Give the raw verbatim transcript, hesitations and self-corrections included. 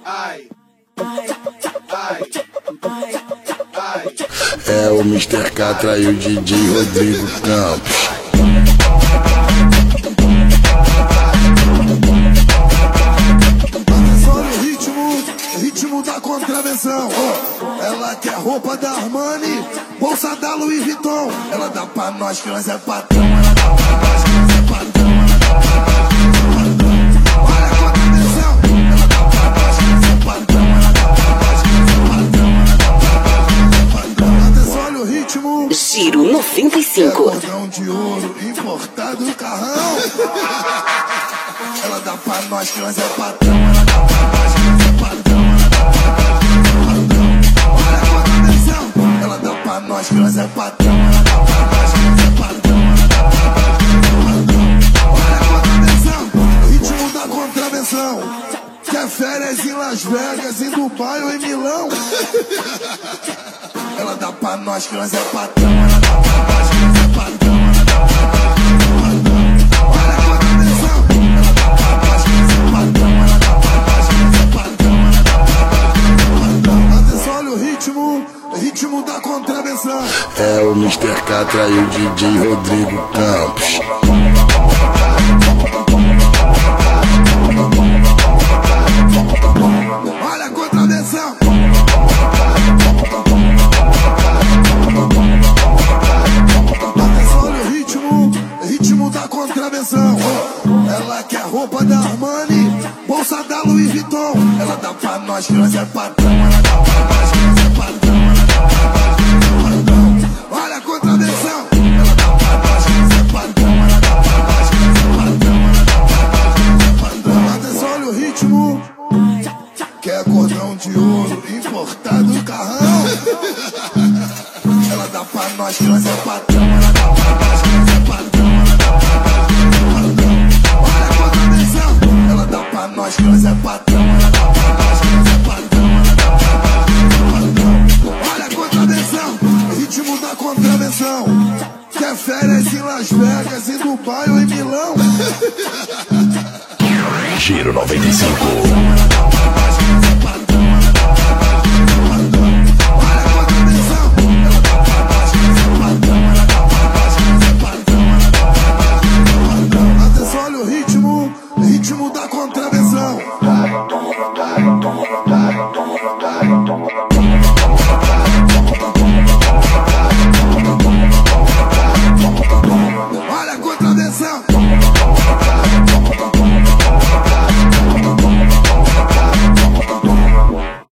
ai, ai, ai. É o mister Catra e o D J Rodrigo Campos. Atenção no ritmo, ritmo da contravenção. Oh, ela quer roupa da Armani, bolsa da Louis Vuitton. Ela dá pra nós que nós é patrão. Ela dá pra nós que nós é patrão. Ela dá pra nós que nós é patrão. Olha a contravenção. Ela dá pra nós que nós é patrão. Ela dá pra nós que nós é patrão. Ela dá pra nós que nós é patrão. Atenção, olha o ritmo. Giro noventa e cinco. É cordão de ouro importado do carrão. Ela dá pra nós que nós é patrão. Ela dá pra nós que nós é patrão. Ela dá pra nós que nós é patrão. Olha a contravenção. Ela dá pra nós que nós é patrão. Ela dá pra nós que nós é patrão. Ela dá pra nós que nós é patrão. Olha a contravenção. Ritmo da contravenção. Quer férias em Las Vegas, em Dubai ou em Milão? Ela dá pra nós que nós é patrão. Ela dá pra nós que nós é patrão. Ela dá pra nós que nós é patrão. Olha a contravenção. Ela dá pra nós que nós é patrão. Ela dá pra nós que nós é patrão. Ela dá pra nós que nós é patrão. Atenção, olha o ritmo, ritmo da contravenção. É o mister Catra e o D J Rodrigo Campos. Olha a contravenção. Atenção, olha o ritmo, ritmo da contravenção. Ela quer roupa da Armani, bolsa da Louis Vuitton. Ela dá pra nós que nós é patrão. Ela dá pra nós que nós é patrão. Ela dá pra nós que nós é patrão. Olha a contravenção. Ela dá pra nós que nós é patrão. Ela dá pra nós que nós é patrão. Ela dá pra nós que nós é patrão. Atenção, olha o ritmo. Quer cordão de ouro importado do carrão. Ela dá pra nós que nós é patrão. Ela dá pra nós que nós é patrão. Ela dá pra nós que nós é patrão. Olha a contravenção. Ela dá pra nós que nós é patrão. Ela dá pra nós que nós é patrão. Ela dá pra nós que nós é patrão. Olha a contravenção. Ritmo da contravenção. Quer férias em Las Vegas, em Dubai ou em Milão? Giro noventa e cinco.